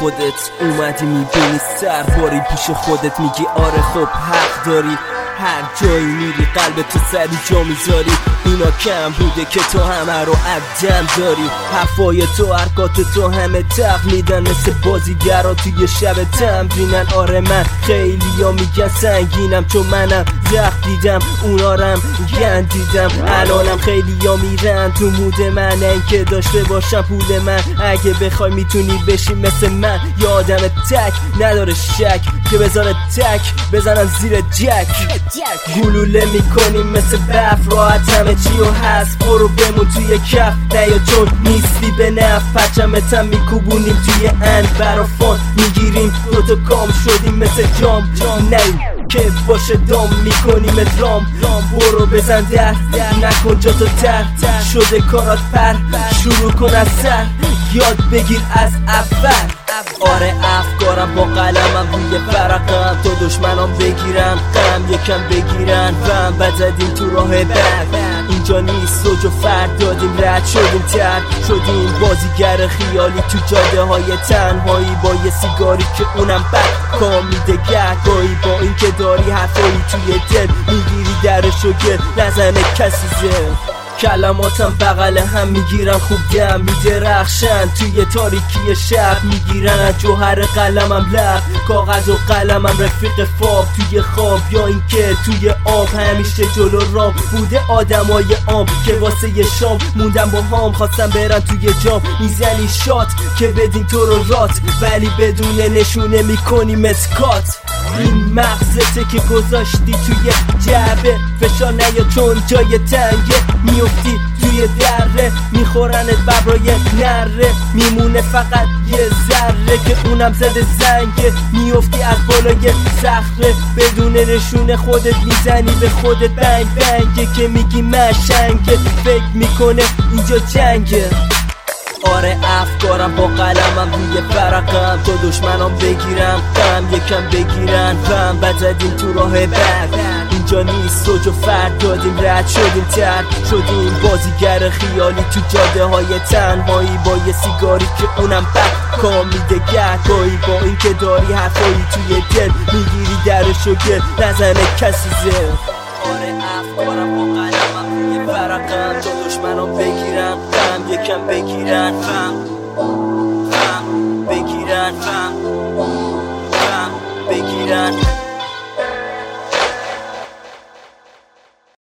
خودت اومدی میبینی سرباری پیش خودت میگی آره خب حق داری، هر جایی میری قلب تو سری جا میذاری. اینا کم بوده که تو همه رو عدم داری، حرفای تو حرکات تو همه تق میدن مثل بازیگرا توی شب تمرینن. آره من خیلی ها میگن سنگینم چون منم زخم دیدم اونا رم گندیدم. الانم خیلی ها میرن تو مود من، این که داشته باشم پول من. اگه بخوای میتونی بشی مثل من، یه آدم تک نداره شک که بذاره تک بزنن زیر جک. گلوله میکنیم مثل برف راحت همه چی و هست، برو بمون توی کف نیا چون نیستی به نف. پرچمتم میکوبونیم توی انبر و فان میگیریم دوتا کام شدیم مثل جام نیم که باشه دام میکنیم ادرام. برو بزن در نکن جا تو تر شده کارات پر، شروع کن از سر یاد بگیر از اول. آره افکارم با قلمم روی ورقم تو دشمنام بگیرن غم یکم بگیرن وم بزدیم تو راه بد. اینجا نیست زوج و فرد دادیم رد شدیم ترد شدیم بازیگر خیالی تو جاده های تنهایی با یه سیگاری که اونم بد کام میده گهگاهی. با این که داری حرفایی توی دل میگیری درشو گل نزنه کسی زل. کلماتم بغل هم میگیرن خوب دم میدرخشن توی تاریکی شب میگیرن جوهر قلمم لب کاغذ و قلمم رفیق فاب توی خواب یا اینکه توی آب. همیشه جلو رام بوده آدمای عام که واسه یه شام موندم با هم خواستم برن توی جام. میزنی شات که بدین تو رو رات ولی بدون نشونه میکنیم اسکات. این مغزته که گذاشتی توی جعبه فشار نیا چون جای تنگه میفتی توی دره میخورنت ببرای نره میمونه فقط یه ذره که اونم زده زنگه میفتی از بالای صخره بدون نشونه خودت میزنی به خودت بنگ بنگه که میگی مشنگه فکر میکنه اینجا جنگه. آره افکارم با قلمم روی ورقم تو دشمنام بگیرم غم یکم بگیرن وم بزدیم تو راه بد. اینجا نیست زوج و فرد دادیم رد شدیم ترد شدیم بازیگر خیالی تو جاده های تنهایی با یه سیگاری که اونم بد کام میده گهگاهی. با این که داری حرفایی توی دل میگیری درشو گل نزنه کسی زل. آره افکارم با قلمم روی ورقم تو دشمنام بگیرن غم یکم بگیرن فهم